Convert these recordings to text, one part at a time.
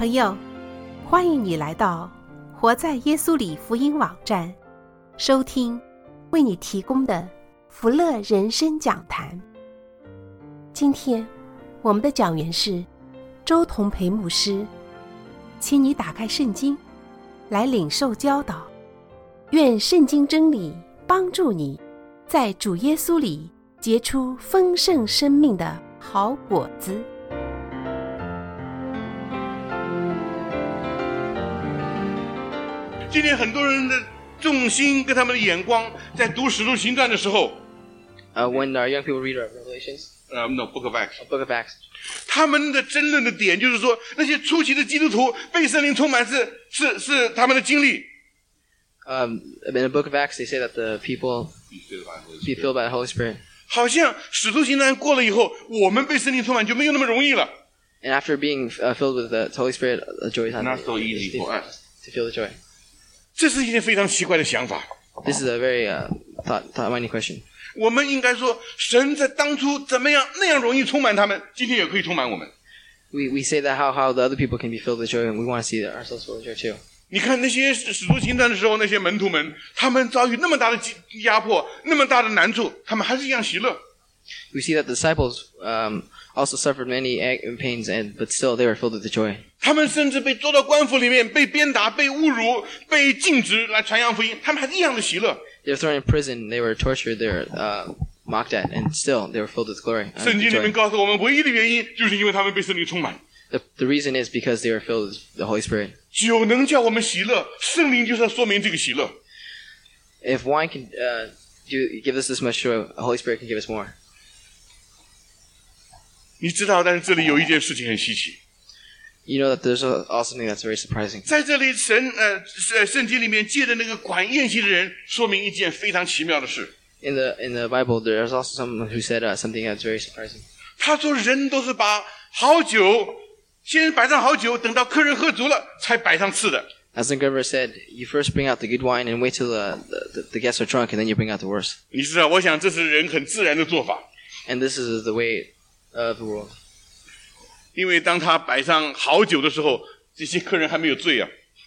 朋友，欢迎你来到活在耶稣里福音网站，收听为你提供的福乐人生讲坛。今天我们的讲员是周同培牧师，请你打开圣经来领受教导，愿圣经真理帮助你在主耶稣里结出丰盛生命的好果子。 今天很多人的重心跟他们的眼光在读使徒行传的时候 when our young people read our Revelations, no, Book of Acts, Book of Acts, 他们的争论的点就是说，那些初期的基督徒被圣灵充满是他们的经历。 in the Book of Acts, they say that the people be filled by the Holy Spirit. 好像使徒行传过了以后，我们被圣灵充满就没有那么容易了。 And after being filled with the Holy Spirit, the joy is not so easy for us to feel the joy. 这是一件非常奇怪的想法。 This is a very thought-minding question. 我们应该说，神在当初怎么样那样容易充满他们，今天也可以充满我们。 We say that how the other people can be filled with joy, and we want to see ourselves filled with joy too. 你看那些使徒行传的时候，那些门徒们，他们遭遇那么大的压迫，那么大的难处，他们还是一样喜乐。 We see that the disciples also suffered many pains, but still they were filled with the joy. 他们甚至被捉到官府里面，被鞭打、被侮辱、被禁止来传扬福音，他们还是一样的喜乐。 They were thrown in prison, they were tortured, they were mocked at, and still they were filled with glory. 圣经里面告诉我们，唯一的原因就是因为他们被圣灵充满。 The reason is because they were filled with the Holy Spirit. 酒能叫我们喜乐，圣灵就是要说明这个喜乐。 If wine can give us this much joy, the Holy Spirit can give us more. 你知道，但是这里有一件事情很稀奇。 You know that there's also something that's very surprising. 在这里，圣经里面借着那个管宴席的人，说明一件非常奇妙的事。 In the Bible, there's also someone who said something that's very surprising. 他说，人都是把好酒先摆上好酒，等到客人喝足了，才摆上次的。 As the Gerber said, you first bring out the good wine and wait till the guests are drunk, and then you bring out the worst. 你知道，我想这是人很自然的做法。 And this is the way of the world. 因为当他摆上好酒的时候，这些客人还没有醉啊。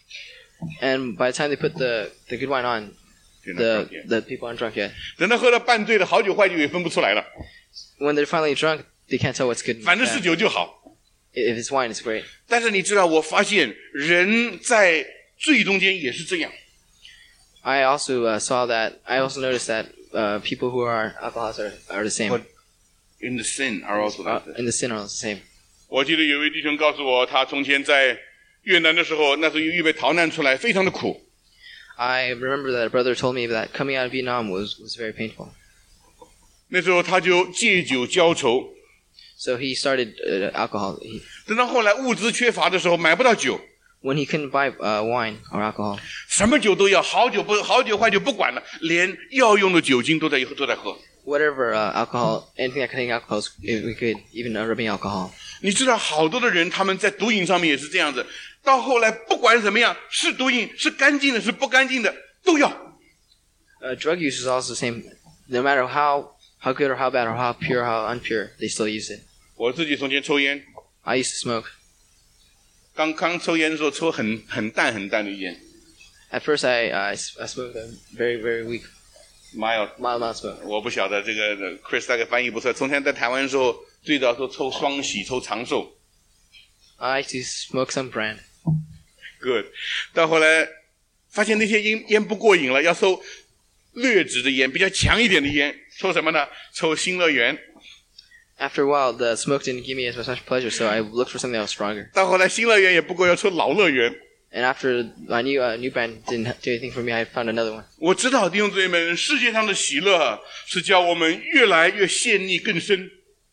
And by the time they put the good wine on, the people aren't drunk yet. 等他喝了半醉的，好酒坏酒也分不出来了。 When they're finally drunk, they can't tell what's good. 反正是酒就好。 If it's wine, it's great. 但是你知道，我发现人在罪中间也是这样。 I also noticed that people who are alcoholics are the same. But in the sin are also like that. In the sin are the same. 我记得有位弟兄告诉我，他从前在越南的时候，那时候预备逃难出来，非常的苦。 I remember that a brother told me that coming out of Vietnam was very painful. 那时候他就借酒浇愁。 So he started alcohol. 等到后来物资缺乏的时候，买不到酒。 When he couldn't buy wine or alcohol. 什么酒都要，好酒坏酒不管了，连药用的酒精都在喝。 Whatever alcohol, anything that contains alcohol, we could even rubbing alcohol. 你知道，好多的人他们在毒瘾上面也是这样子。到后来，不管怎么样，是毒瘾，是干净的，是不干净的，都要。 Drug use is also the same. No matter how good or how bad or how pure or how unpure, they still use it. 我自己从前抽烟。 I used to smoke. 刚抽烟的时候，抽很淡的烟。 At first, I smoked a very very weak. mild smoke. 我不晓得这个 Chris 大概翻译不出来。从前在台湾的时候，最早说抽双喜，抽长寿。 I used to smoke some brand. Good. 到后来发现那些烟不过瘾了，要抽劣质的烟，比较强一点的烟。抽什么呢？抽新乐园。 After a while, the smoke didn't give me as much pleasure, so I looked for something that was stronger. 到后来新乐园也不够，要抽老乐园。 And after my new band didn't do anything for me, I found another one. 我知道弟兄姊妹们，世界上的喜乐是叫我们越来越陷溺更深。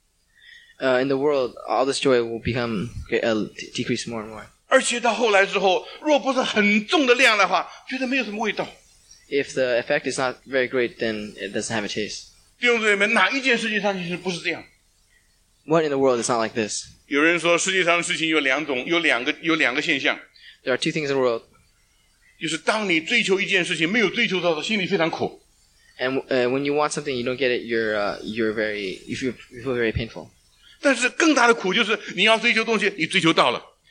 In the world, all this joy will become decrease more and more. 而且到后来之后，若不是很重的量的话，觉得没有什么味道。 If the effect is not very great, then it doesn't have a taste. 弟兄姊妹们，哪一件事情上其实不是这样？ What in the world is not like this? 有人说，世界上的事情有两个现象。 There are two things in the world. 就是当你追求一件事情没有追求到的，心里非常苦。 And when you want something, you don't get it. You feel very painful. 但是更大的苦就是你要追求东西，你追求到了。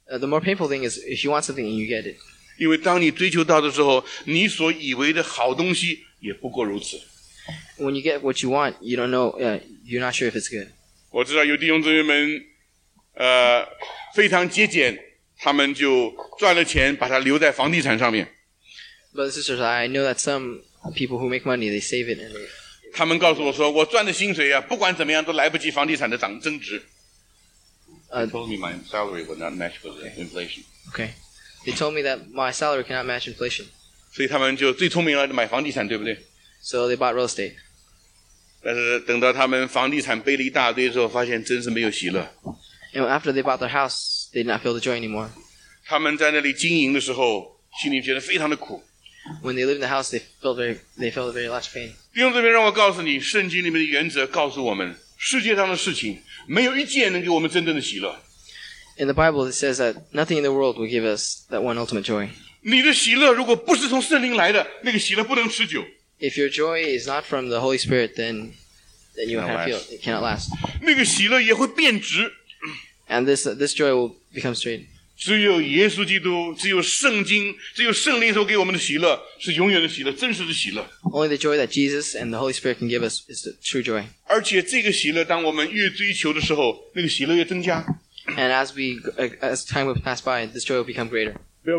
The more painful thing is if you want something and you get it. 因为当你追求到的时候，你所以为的好东西也不过如此。 When you get what you want, you don't know. You're not sure if it's good. 我知道有弟兄姊妹们，非常节俭，他们就赚了钱，把它留在房地产上面。 Brothers and sisters, I know that some people who make money, they save it and they. 他们告诉我说，我赚的薪水啊，不管怎么样都来不及房地产的增值。They told me my salary would not match with inflation. Okay. They told me that my salary cannot match inflation. 所以他们就最聪明了，买房地产，对不对？ So they bought real estate. 但是等到他们房地产背了一大堆之后，发现真是没有喜乐。 And after they bought their house, they did not feel the joy anymore. 他们在那里经营的时候，心里觉得非常的苦。 When they lived in the house, they felt very much pain. 弟兄姊妹，让我告诉你，圣经里面的原则告诉我们，世界上的事情没有一件能给我们真正的喜乐。 In the Bible, it says that nothing in the world will give us that one ultimate joy. 你的喜乐如果不是从圣灵来的，那个喜乐不能持久。 If your joy is not from the Holy Spirit, then you it cannot last. 那个喜乐也会变质。 And this joy will become straight. 只有耶稣基督，只有圣经，只有圣灵所给我们的喜乐，是永远的喜乐，真实的喜乐。 Only the joy that Jesus and the Holy Spirit can give us is the true joy. 而且这个喜乐，当我们越追求的时候，那个喜乐越增加。 And as time will pass by, this joy will become greater.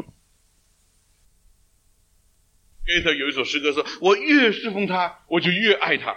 Gaither 有一首诗歌说：“我越侍奉他，我就越爱他。”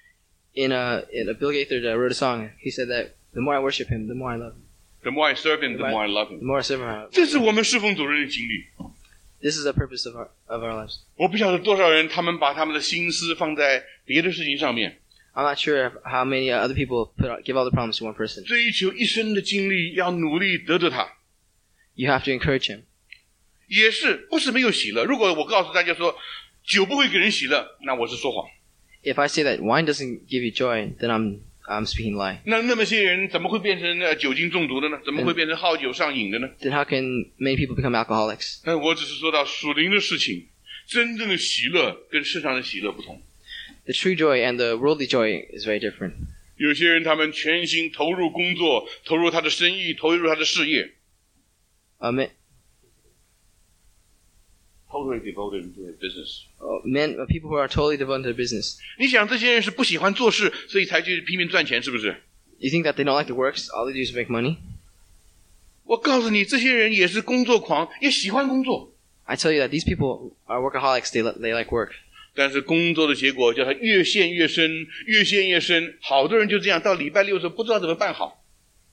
In a Bill Gaither wrote a song. He said that the more I worship him, the more I love him. The more I serve him, the more I love him. The more I serve him, 这是我们侍奉主人的经历。 This is the purpose of our lives. 我不晓得多少人，他们把他们的心思放在别的事情上面。 I'm not sure how many other people give all the problems to one person. 追求一生的精力，要努力得着他。 You have to encourage him. 也是，不是没有喜乐。如果我告诉大家说酒不会给人喜乐，那我是说谎。 If I say that wine doesn't give you joy, then I'm speaking lie. 那么些人怎么会变成酒精中毒的呢？怎么会变成好酒上瘾的呢？ Then how can many people become alcoholics? 但我只是说到属灵的事情，真正的喜乐跟世上的喜乐不同。 The true joy and the worldly joy is very different. 有些人他们全心投入工作，投入他的生意，投入他的事业。Totally devoted to their business. People who are totally devoted to their business. 你想这些人是不喜欢做事，所以才去拼命赚钱，是不是？ You think that they don't like the works? All they do is make money? 我告诉你，这些人也是工作狂，也喜欢工作。 I tell you that these people are workaholics. They like work. 但是工作的结果叫他越陷越深，越陷越深。好多人就这样，到礼拜六的时候不知道怎么办好。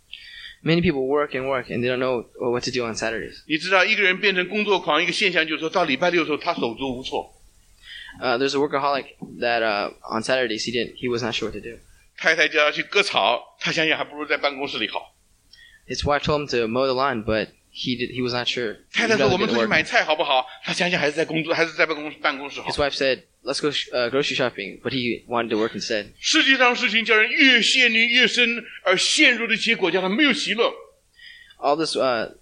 Many people work and work, and they don't know what to do on Saturdays. 你知道，一个人变成工作狂，一个现象就是说到礼拜六的时候，他手足无措。 There's a workaholic that on Saturdays he was not sure what to do. 太太叫他去割草，他想想还不如在办公室里好。 His wife told him to mow the lawn, but he was not sure. 太太说：“我们出去买菜好不好？”他想想还是在工作，还是在办公室好。 His wife said, "Let's go grocery shopping," but he wanted to work instead. 世界上事情叫人越陷越深，而陷入的结果叫他没有喜乐。 All this,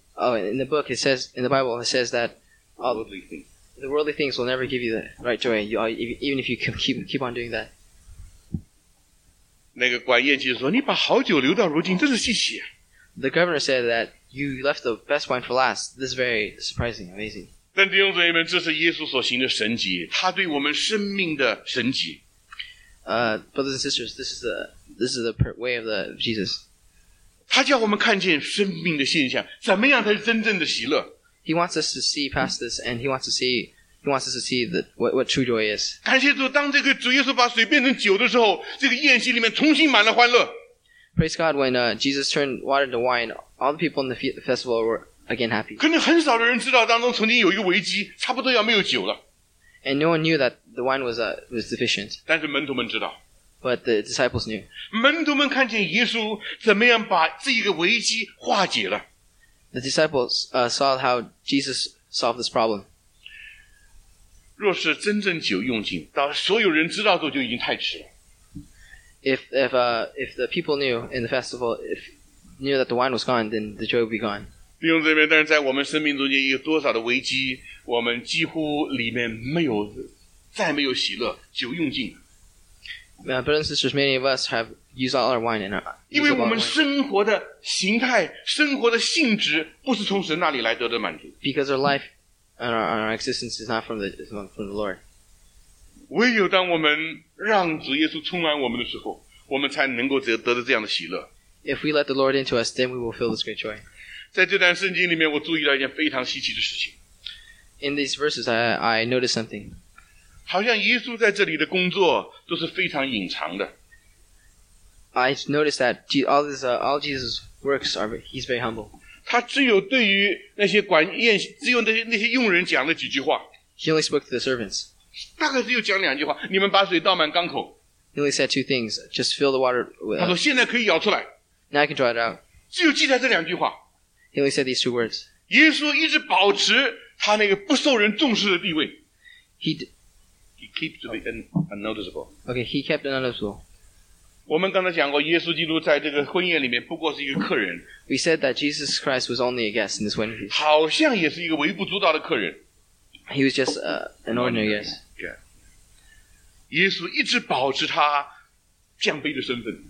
in the book, in the Bible, it says that the worldly things will never give you the right joy, even if you keep on doing that. 那个管宴席说：“你把好酒留到如今，真是稀奇。” The governor said that you left the best wine for last. This is very surprising, amazing. 但弟兄姊妹们，这是耶稣所行的神迹，他对我们生命的神迹。 Brothers and sisters, this is the way of Jesus. 他叫我们看见生命的现象，怎么样才是真正的喜乐？ He wants us to see past this, and he wants us to see what true joy is. 感谢主，当这个主耶稣把水变成酒的时候，这个宴席里面重新满了欢乐。 Praise God, when Jesus turned water to wine, all the people in the festival were again happy. 可能很少的人知道当中曾经有一个危机，差不多要没有酒了。 And no one knew that the wine was deficient. 但是门徒们知道， But the disciples knew. 门徒们看见耶稣怎么样把这个危机化解了。 The disciples saw how Jesus solved this problem. 若是真正酒用尽，到所有人知道之后就已经太迟了。 If the people knew in the festival, knew that the wine was gone, then the joy would be gone. 弟兄姊妹，但是在我们生命中间有多少的危机，我们几乎里面再没有喜乐，酒用尽。 Brothers and sisters, many of us have use all our wine and our 因 use 为 up 我 all 们 our wine. 生活的形态、生活的性质不是从神那里来得的满足。 Because our life and our existence is not from the Lord. 唯有当我们让主耶稣充满我们的时候，我们才能够得到这样的喜乐。 If we let the Lord into us, then we will feel this great joy. 在这段圣经里面，我注意到一件非常稀奇的事情， In these verses, I noticed something. 好像耶稣在这里的工作都是非常隐藏的。 I noticed that all Jesus' works he's very humble. 他只有对于那些只有那些佣人讲了几句话， He only spoke to the servants. 大概只有讲2句话：你们把水倒满缸口。 He only said 2 things. Just fill the water. 他说现在可以舀出来， Now I can draw it out. 只有记载这2句话。 He only said these 2 words. 耶稣一直保持他那个不受人重视的地位。 He keeps the unnoticeable. he kept it unnoticeable. 我们刚才讲过，耶稣基督在这个婚宴里面不过是一个客人， We said that Jesus Christ was only a guest in this wedding feast. 好像也是一个微不足道的客人。 He was just an ordinary guest. 耶稣一直保持他降卑的身份，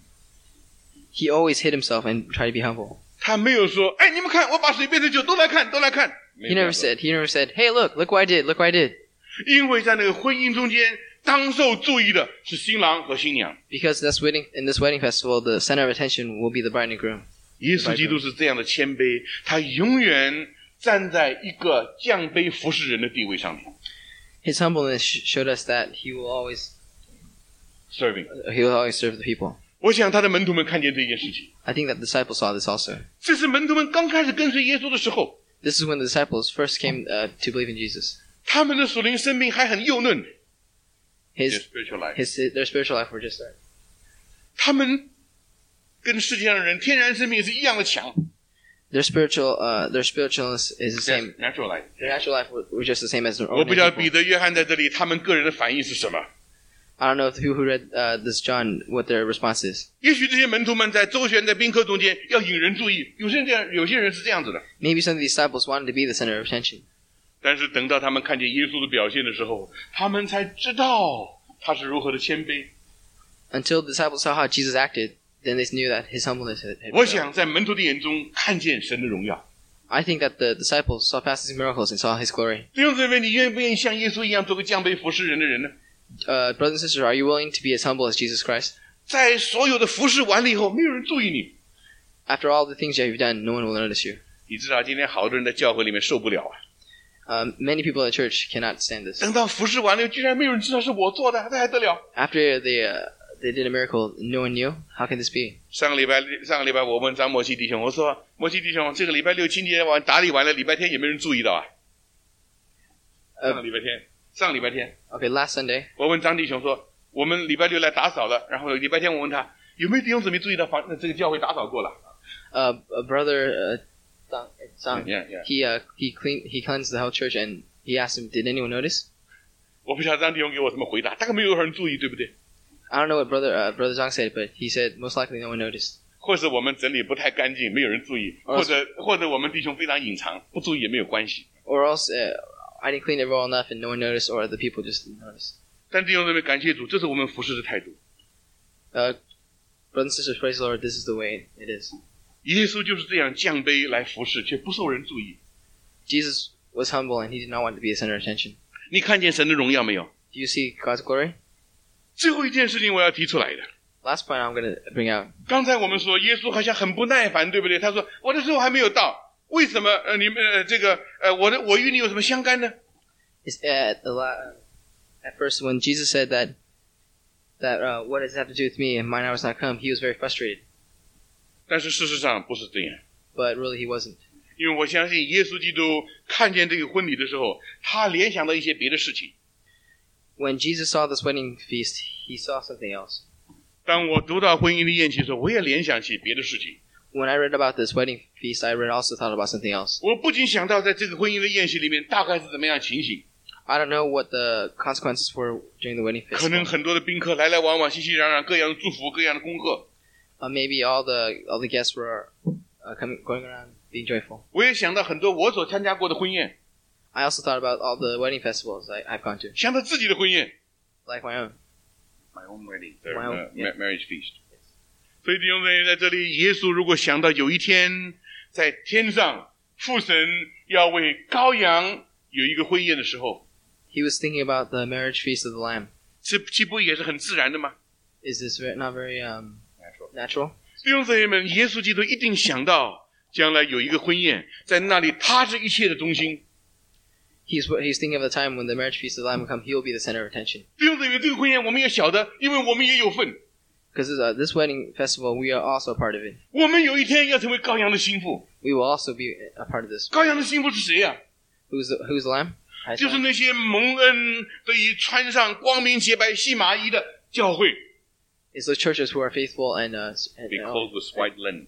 He always hid himself and tried to be humble. 他没有说：“哎，你们看，我把水变成酒，都来看，都来看。” He never said, "Hey, look what I did, look what I did." 因为在那个婚姻中间，当受注意的是新郎和新娘。 Because in this wedding festival, the center of attention will be the bride and groom. 耶稣基督是这样的谦卑，他永远站在一个降卑服侍人的地位上面。 His humbleness showed us that he will always serving， serve the people. 我想他的门徒们看见这件事情， I think that the disciples saw this also. 这是门徒们刚开始跟随耶稣的时候， This is when the disciples first came to believe in Jesus. 他们的属灵生命还很幼嫩。 Their spiritual life were just starting. 他们跟世界上的人天然生命是一样的强。 Their spiritualness is the same. Natural life. Their natural life were just the same as their 我 own 不知道 people. 彼得、约翰在这里，他们个人的反应是什么？ I don't know if the people who read this John what their response is. 也许这些门徒们在周旋在宾客中间要引人注意，有些人是这样子的。 Maybe some of the disciples wanted to be the center of attention. 但是等到他们看见耶稣的表现的时候，他们才知道他是如何的谦卑。 Until the disciples saw how Jesus acted, then they knew that his humbleness had 我想在门徒的眼中看见神的荣耀。 I think that the disciples saw past his miracles and saw his glory. 弟兄姊妹，你愿不愿意像耶稣一样做个降卑服侍人的人呢？ Brothers and sisters, are you willing to be as humble as Jesus Christ? 在所有的服侍完了以后，没有人注意你。 After all the things you've done, no one will notice you. 你知道，今天好多人在教会里面受不了啊。 Many people in the church cannot stand this. 等到服侍完了，居然没有人知道是我做的，这还得了？ After they did a miracle, no one knew. How can this be? 上个礼拜我问张莫西弟兄，我说莫西弟兄，这个礼拜六清洁完打理完了，礼拜天有没有人注意到啊？上个礼拜天。 Okay, last Sunday, 我问张弟兄说，我们礼拜六来打扫了，然后礼拜天我问他有没有弟兄姊妹注意到这个教会打扫过了？ a brother Zhang, Yeah. he cleansed the whole church, and he asked him, "Did anyone notice?" 我不晓得张弟兄给我什么回答，大概没有人注意，对不对？ I don't know what brother Zhang said, but he said most likely no one noticed. 或是我们整理不太干净，没有人注意，或者我们弟兄非常隐藏，不注意也没有关系。 Or else I didn't clean it well enough, and no one noticed, or the people just didn't notice. 但弟兄姊妹，感谢主，这是我们服侍的态度。 Brothers and sisters, praise the Lord. This is the way it is. 耶稣就是这样降卑来服侍，却不受人注意。 Jesus was humble, and he did not want to be the center of attention. 你看见神的荣耀没有？ Do you see God's glory? 最后一件事情我要提出来的。 Last point I'm going to bring out. 刚才我们说耶稣好像很不耐烦，对不对？他说我的时候还没有到，为什么你们我与你有什么相干呢？ It's at first when Jesus said that what does it have to do with me and mine hour has not come, he was very frustrated. 但是事实上不是这样， But really he wasn't. 因为我相信耶稣基督看见这个婚礼的时候，他联想到一些别的事情。 When Jesus saw this wedding feast, he saw something else. 当我读到婚姻的宴席的时候，我也联想起别的事情。 When I read about this wedding feast, I also thought about something else. 我不仅想到在这个婚姻的宴席里面大概是怎么样的情形， I don't know what the consequences were during the wedding 可能 festival. 很多的宾客来来往往，熙熙攘攘，各样的祝福，各样的恭贺。 Maybe all the guests were going around being joyful. 我也想到很多我所参加过的婚宴， I also thought about all the wedding festivals I've gone to, 想到自己的婚宴。 like my own. My own wedding, My own, yeah. marriage feast. 所以弟兄姊妹在这里，耶稣如果想到有一天在天上父神要为羔羊有一个婚宴的时候， He was thinking about the marriage feast of the Lamb. 这岂不也是很自然的吗？ Is this not very natural? 弟兄姊妹们，耶稣基督一定想到将来有一个婚宴，在那里他是一切的中心。 He's thinking of the time when the marriage feast of the Lamb will come. He will be the center of attention. 弟兄姊妹，这个婚宴我们也晓得，因为我们也有份。 Because this wedding festival, we are also a part of it. 我们有一天要成为羔羊的心腹。 We will also be a part of this. 羔羊的心腹是谁呀、 Who's the lamb? 就是那些蒙恩得以穿上光明洁白细麻衣的教会。 It's the churches who are faithful and Be clothed with white linen.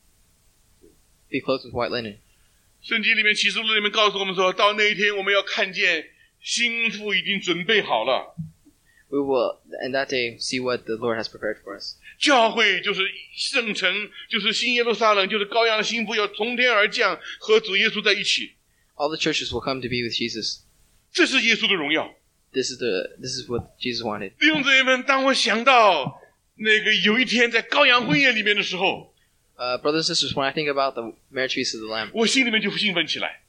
be clothed with white linen. 圣经里面启示录里面告诉我们说，到那一天我们要看见心腹已经准备好了。 We will, in that day, see what the Lord has prepared for us. 教会就是圣城，就是新耶路撒冷，就是羔羊的心腹要从天而降，和主耶稣在一起。 All the churches will come to be with Jesus. 这是耶稣的荣耀。 This is what Jesus wanted. 弟兄姊妹们，当我想到那个有一天在羔羊婚宴里面的时候， Brothers and sisters, when I think about the marriage feast of the Lamb, 我心里面就兴奋起来。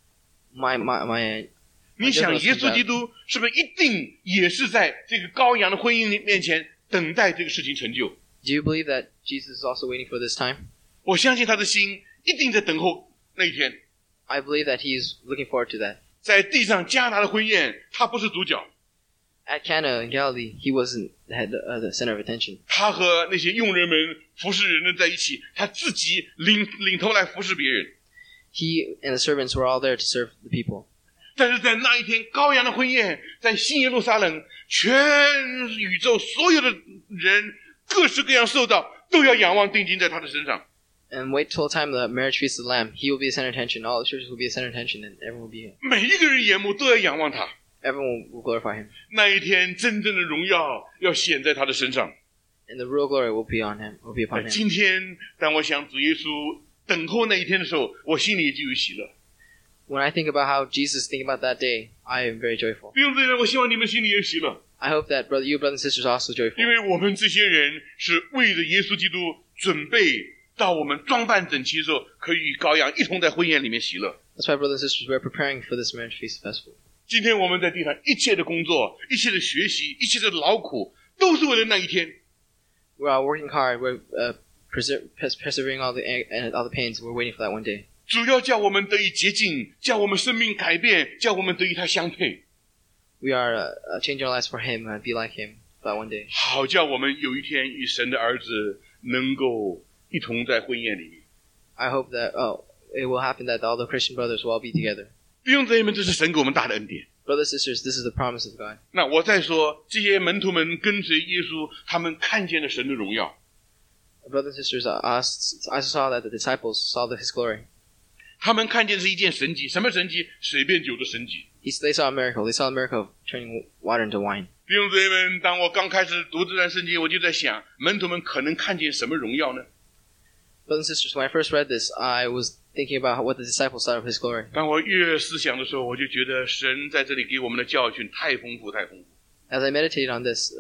my 你想，耶稣基督是不是一定也是在这个羔羊的婚姻面前等待这个事情成就？ Do you believe that Jesus is also waiting for this time? 我相信他的心一定在等候那一天。 I believe that he is looking forward to that. 在地上迦拿的婚宴，他不是主角， At Cana in Galilee, he wasn't the center of attention. 他和那些佣人们服侍人的在一起，他自己领头来服侍别人。 He and the servants were all there to serve the people. 但是在那一天羔羊的婚宴，在新耶路撒冷，全宇宙所有的人，各式各样受到，都要仰望定睛在他的身上。 And wait till the time of the marriage feast of the Lamb. He will be the center of attention. All the churches will be the center of attention, and everyone will be. 每一个人眼目都要仰望他。 Everyone will glorify him, 那一天，真正的荣耀要显在他的身上。 and the real glory will be on him. Will be upon him. 今天，当我想主耶稣等候那一天的时候，我心里就有喜乐。 When I think about how Jesus think about that day, I am very joyful. 弟兄姊妹，我希望你们心里也有喜乐， I hope that you brothers and sisters are also 因 joyful. 为我们这些人是为着耶稣基督准备到我们装扮整齐的时候，可以与羔羊一同在婚宴里面喜乐。 That's why, brothers and sisters, we are preparing for this marriage feast festival. 今天我们在地上一切的工作、一切的学习、一切的劳苦，都是为了那一天。 We are working hard. We're persevering all the pains. We're waiting for that one day. 主要叫我们得以洁净，叫我们生命改变，叫我们得与他相配， We are changing our lives for Him and be like Him for that one day. 好叫我们有一天与神的儿子能够一同在婚宴里面。 I hope that it will happen that all the Christian brothers will all be together. 弟兄姊妹们，这是神给我们大的恩典。 Brothers and sisters, this is the promise of God. 那我再说，这些门徒们跟随耶稣，他们看见了神的荣耀， Brothers and sisters, I saw that the disciples saw His glory. 他们看见是一件神迹。什么神迹？水变酒的神迹。 They saw a miracle. They saw a miracle of turning water into wine. 弟兄姊妹们，当我刚开始读这段圣经，我就在想，门徒们可能看见什么荣耀呢？ Brothers and sisters, when I first read this, I was thinking about what the disciples saw of His glory. 当我越思想的时候，我就觉得神在这里给我们的教训太丰富，太丰富。 As I meditated on this,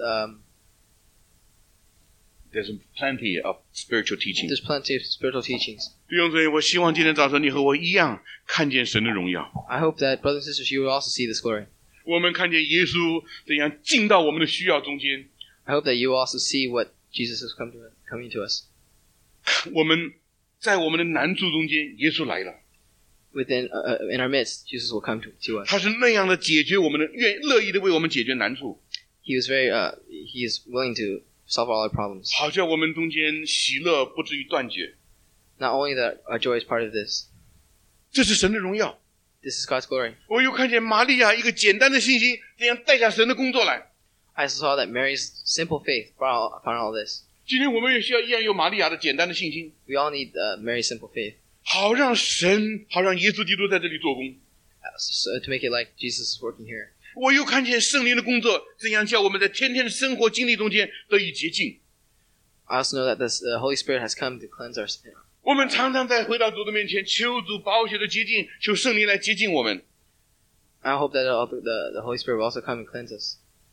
There's plenty of spiritual teaching. there's plenty of spiritual teachings. 弟兄姊妹，我希望今天早晨你和我一样看见神的荣耀。 I hope that, brothers and sisters, you will also see this glory. 我们看见耶稣怎样进到我们的需要中间。 I hope that you will also see what Jesus is coming to us. 我们在我们的难处中间，耶稣来了。 Within, in our midst, Jesus will come to us. 他是那样的解决我们的，乐意的为我们解决难处， He is willing to solve all our problems. 好叫我们中间喜乐不至于断绝。 Not only that our joy is part of this, 这是神的荣耀。 this is God's glory. 我又看见玛利亚一个简单的信心，怎样带下神的工作来。 I saw that Mary's simple faith brought upon all this. 今天我们也需要一样有玛利亚的简单的信心， We all need Mary's simple faith 好让耶稣基督在这里做工。 to make it like Jesus is working here. 我又看见圣灵的工作，怎样叫我们在天天的生活经历中间得以洁净。 I also know that the Holy Spirit has come to cleanse our sin. 我们常常在回到主的面前，求主宝血的洁净，求圣灵来洁净我们。 I hope that the Holy Spirit will also come and cleanse us.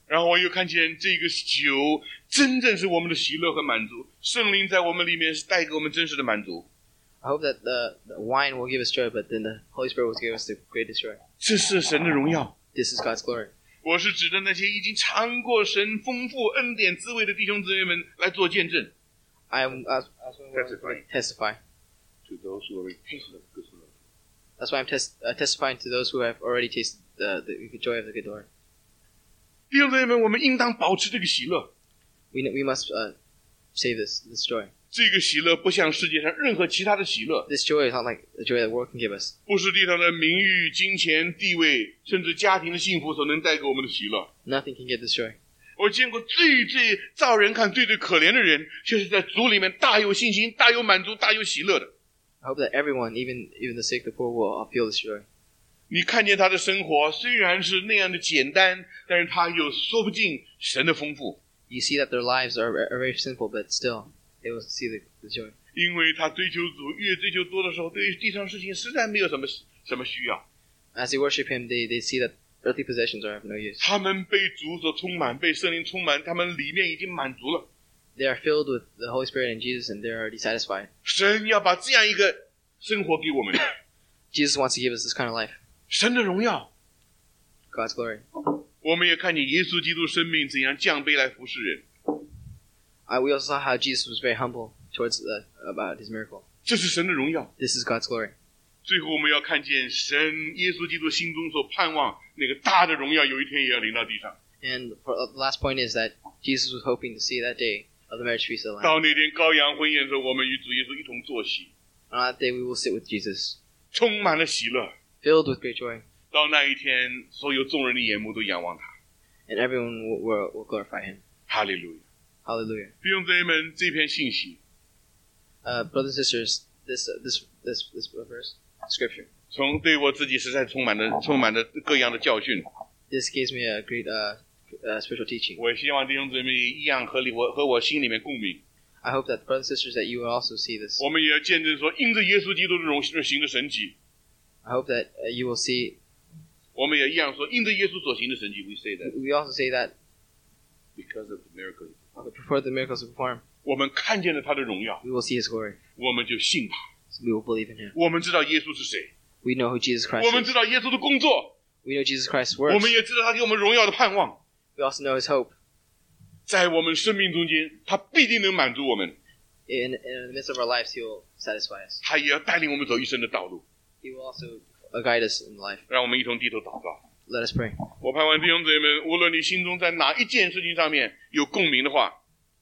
然后我又看见这个酒真正是我们的喜乐和满足，圣灵在我们里面是带给我们真实的满足。 I hope that the wine will give us joy, but then the Holy Spirit will give us the greatest joy. 这是神的荣耀。 This is God's glory. 我是指着那些已经尝过神丰富恩典滋味的弟兄姊妹们来做见证。 I am testify. To those who already tasted the good Lord. That's why I'm testifying to those who have already tasted the joy of the good Lord. 弟兄姊妹们，我们应当保持这个喜乐。 We must save this joy. 这个喜乐不像世界上任何其他的喜乐， This joy is not like the joy the world can give us. 不是地上的名誉、金钱、地位，甚至家庭的幸福所能带给我们的喜乐。 Nothing can give this joy. 我见过最造人看最可怜的人，就是在主里面大有信心、大有满足、大有喜乐的。 I hope that everyone, even the sick, the poor, will feel this joy. 你看见他的生活虽然是那样的简单，但是他有说不尽神的丰富。 You see that their lives are very simple, but still they will see the joy. 因为他追求主越追求多的时候，对于地上事情实在没有什么需要。 As they worship Him, they see that earthly possessions are of no use. 他们被主所充满，被圣灵充满，他们里面已经满足了。 They are filled with the Holy Spirit and Jesus, and they're already satisfied. 神要把这样一个生活给我们， Jesus wants to give us this kind of life. 神的荣耀。 God's glory. 我们也看见耶稣基督生命怎样降卑来服侍人， We also saw how Jesus was very humble towards about His miracle. 这是神的荣耀。 This is God's glory. 最后我们要看见神耶稣基督心中所盼望那个大的荣耀，有一天也要临到地上。 And the last point is that Jesus was hoping to see that day of the marriage feast of the 到 Lamb. 那天羔羊婚宴的时候，我们与主耶稣一同坐席， On that day, we will sit with Jesus, 充满了喜乐。 filled with great joy, 到那一天，所有众人的眼目都仰望他。 and everyone will glorify Him. 哈利路亚！ Hallelujah. 弟兄姊妹们，这篇信息 Brothers and sisters, this verse, scripture, 从对我自己实在充满了各样的教训。 this gives me a great spiritual teaching. 我也希望弟兄姊妹一样和我心里面共鸣。 I hope that brothers and sisters that you will also see this. 我们也要见证说，因着耶稣基督的行的神迹， I hope that you will see. 我们也一样说，因着耶稣所行的神迹 ，we say that We also say that because of the miracle， before the miracles are performed, 我们看见了他的荣耀， we will see His glory. 我们就信他。 So we will believe in Him. 我们知道耶稣是谁， We know who Jesus 我 Christ 们 is. 知道耶稣的工作， We know Jesus Christ's 我 works. 们也知道他给我们荣耀的盼望。 We also know His hope. 在我们生命中间，他必定能满足我们， In the midst of our lives, He will satisfy us. 他也要带领我们走一生的道路。 He will also guide us in life. 让我们一同低头祷告。 Let us pray. 我盼望弟兄姊妹们，无论你心中在哪一件事情上面有共鸣的话，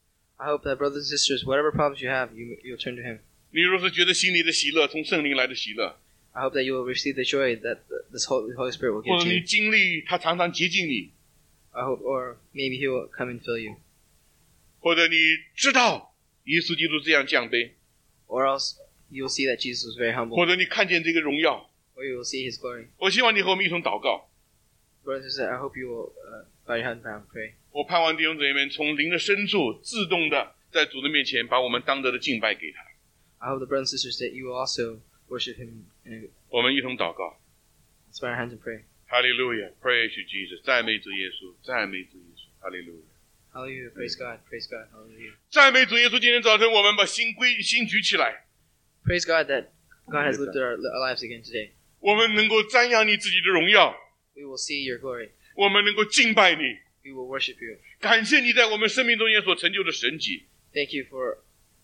I hope that brothers and sisters, whatever problems you have, you'll turn to Him. 你若是觉得心里的喜乐从圣灵来的喜乐， I hope that you will receive the joy that this Holy Spirit will 或 give 者 to 你 you. 经历他常常接近你， I hope, or maybe He will come and fill you. 或者你知道耶稣基督这样降卑， Or else you will see that Jesus was very 或 humble. 者你看见这个荣耀， Or you will see His glory. 我希望你和我们一同祷告。 Brothers and sisters, I hope you will bow your head down and pray. 我盼望弟兄姊妹们从灵的深处自动的在主的面前把我们当得的敬拜给他。 I hope the brothers and sisters that you will also worship Him and 我们一同祷告。 spread our hands and pray. 哈利路亚 ，Praise you Jesus，赞美主耶稣，赞美主耶稣，哈利路亚， Hallelujah. Praise God. Praise God. Hallelujah. 赞美主耶稣。今天早晨我们把心举起来， Praise God that God has lifted our lives again today. 我们能够瞻仰你自己的荣耀， We will see your glory. 我们能够敬拜你， We will worship you. 感谢你在我们生命中间所成就的神迹。 Thank you for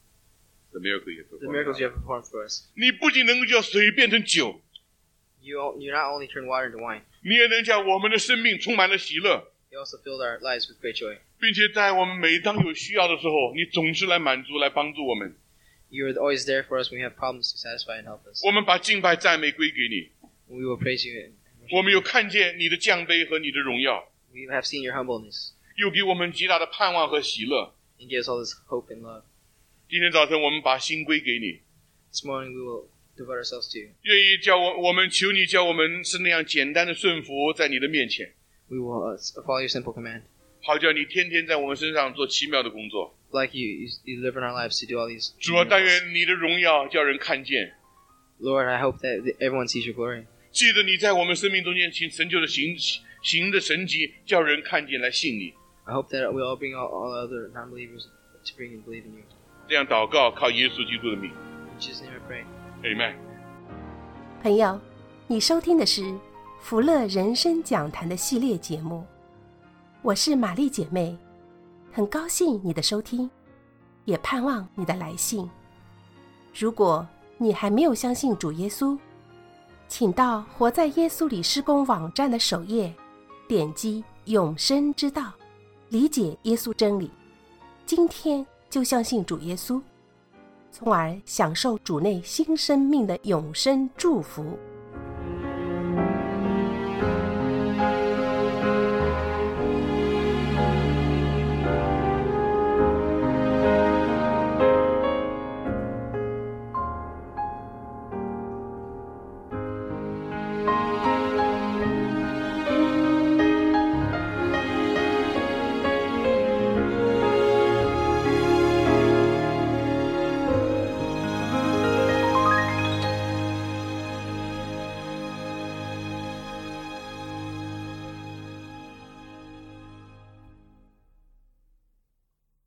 The miracle you the miracles you have performed for us. 你不仅能够叫水变成酒， You not only turn water into wine, 你也能叫我们的生命充满了喜乐， you also filled our lives with great joy. 并且在我们每当有需要的时候，你总是来满足、来帮助我们。 You are always there for us when we have problems to satisfy and help us. 我们把敬拜、赞美归给你， We will praise you. And 我们有看见你的降卑和你的荣耀， we have seen your humbleness 又给我们极大的盼望和喜乐。 and give us all this hope and love. 今天早晨我们把心归给你， This morning we will devote ourselves to you. 愿意叫我们求你叫我们是那样简单的顺服在你的面前， We will follow your simple command. 好叫你天天在我们身上做奇妙的工作。 Like you live in our lives to do all these 主啊，但 miracles. 愿你的荣耀叫人看见， Lord, I hope that everyone sees your glory. 记得你在我们生命中间成就的行的神迹，叫人看见来信你。 I hope that we all bring all other non-believers to bring and believe in you. 这样祷告，靠耶稣基督的名 In Jesus' name I pray. ，Amen。 朋友，你收听的是福乐人生讲坛的系列节目，我是玛丽姐妹，很高兴你的收听，也盼望你的来信。如果你还没有相信主耶稣，请到活在耶稣里施工网站的首页，点击永生之道，理解耶稣真理，今天就相信主耶稣，从而享受主内新生命的永生祝福。